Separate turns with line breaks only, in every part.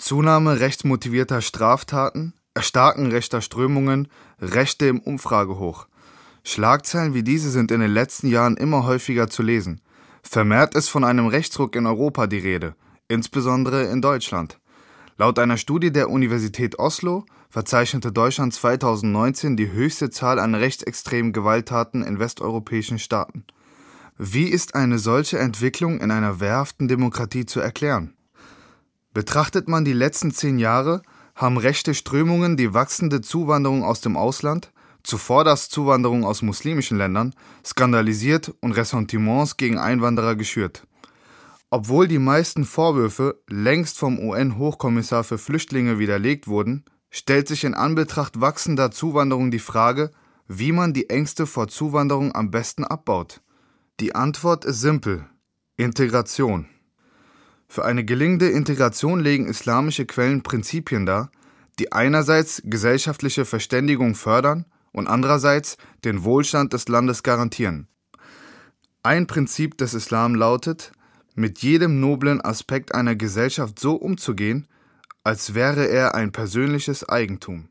Zunahme rechtsmotivierter Straftaten, Erstarken rechter Strömungen, Rechte im Umfragehoch. Schlagzeilen wie diese sind in den letzten Jahren immer häufiger zu lesen. Vermehrt ist von einem Rechtsruck in Europa die Rede, insbesondere in Deutschland. Laut einer Studie der Universität Oslo verzeichnete Deutschland 2019 die höchste Zahl an rechtsextremen Gewalttaten in westeuropäischen Staaten. Wie ist eine solche Entwicklung in einer wehrhaften Demokratie zu erklären? Betrachtet man die letzten 10 Jahre, haben rechte Strömungen die wachsende Zuwanderung aus dem Ausland, zuvorderst Zuwanderung aus muslimischen Ländern, skandalisiert und Ressentiments gegen Einwanderer geschürt. Obwohl die meisten Vorwürfe längst vom UN-Hochkommissar für Flüchtlinge widerlegt wurden, stellt sich in Anbetracht wachsender Zuwanderung die Frage, wie man die Ängste vor Zuwanderung am besten abbaut. Die Antwort ist simpel: Integration. Für eine gelingende Integration legen islamische Quellen Prinzipien dar, die einerseits gesellschaftliche Verständigung fördern und andererseits den Wohlstand des Landes garantieren. Ein Prinzip des Islam lautet, mit jedem noblen Aspekt einer Gesellschaft so umzugehen, als wäre er ein persönliches Eigentum.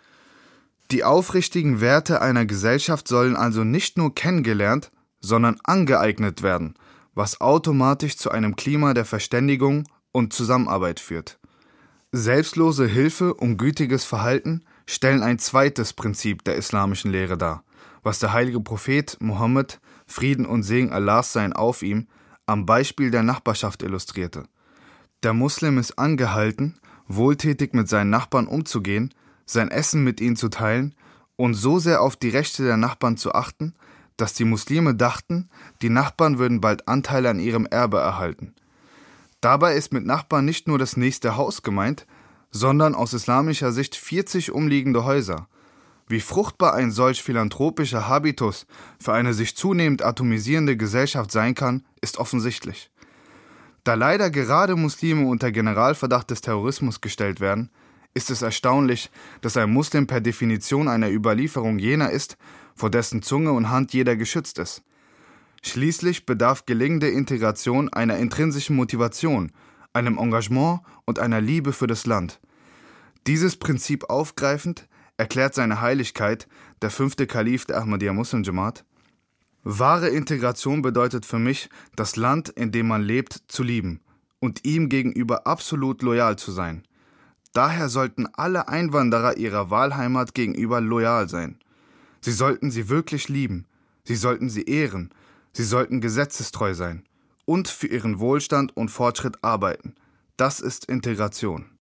Die aufrichtigen Werte einer Gesellschaft sollen also nicht nur kennengelernt, sondern angeeignet werden, was automatisch zu einem Klima der Verständigung und Zusammenarbeit führt. Selbstlose Hilfe und gütiges Verhalten stellen ein zweites Prinzip der islamischen Lehre dar, was der heilige Prophet Mohammed, Frieden und Segen Allahs seien auf ihm, am Beispiel der Nachbarschaft illustrierte. Der Muslim ist angehalten, wohltätig mit seinen Nachbarn umzugehen, sein Essen mit ihnen zu teilen und so sehr auf die Rechte der Nachbarn zu achten, dass die Muslime dachten, die Nachbarn würden bald Anteile an ihrem Erbe erhalten. Dabei ist mit Nachbarn nicht nur das nächste Haus gemeint, sondern aus islamischer Sicht 40 umliegende Häuser. Wie fruchtbar ein solch philanthropischer Habitus für eine sich zunehmend atomisierende Gesellschaft sein kann, ist offensichtlich. Da leider gerade Muslime unter Generalverdacht des Terrorismus gestellt werden, ist es erstaunlich, dass ein Muslim per Definition einer Überlieferung jener ist, vor dessen Zunge und Hand jeder geschützt ist. Schließlich bedarf gelingende Integration einer intrinsischen Motivation, einem Engagement und einer Liebe für das Land. Dieses Prinzip aufgreifend erklärt seine Heiligkeit, der 5. Kalif der Ahmadiyya Muslim Jamaat: Wahre Integration bedeutet für mich, das Land, in dem man lebt, zu lieben und ihm gegenüber absolut loyal zu sein. Daher sollten alle Einwanderer ihrer Wahlheimat gegenüber loyal sein. Sie sollten sie wirklich lieben, sie sollten sie ehren, sie sollten gesetzestreu sein und für ihren Wohlstand und Fortschritt arbeiten. Das ist Integration.